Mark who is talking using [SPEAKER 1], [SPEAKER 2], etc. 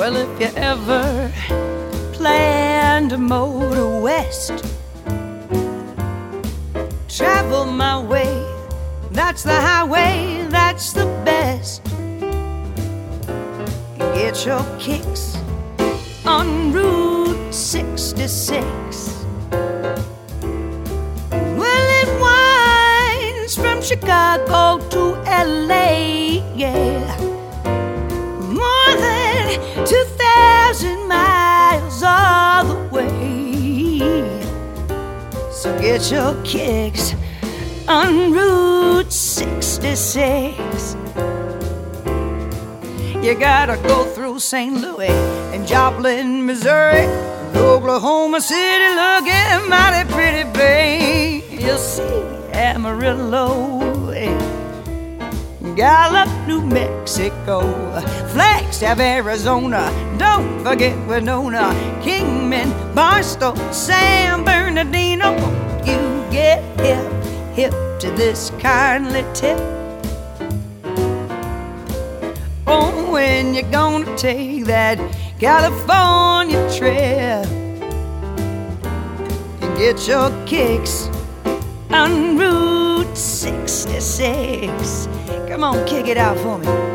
[SPEAKER 1] Well, if you ever plan to motor west, travel my way, that's the highway, that's the best. Get your kicks on Route 66. Well, it winds from Chicago to LA, yeah. More than 2,000 miles all the way. So get your kicks on Route 66. You gotta go through St. Louis and Joplin, Missouri, Oklahoma City, looking mighty pretty, babe. You'll see Amarillo, Gallup, New Mexico, Flagstaff, Arizona, don't forget Winona, Kingman, Barstow, San Bernardino. You get hip to this kindly tip. Oh, when you're gonna take that California trip and get your kicks on Route 66. Come on, kick it out for me.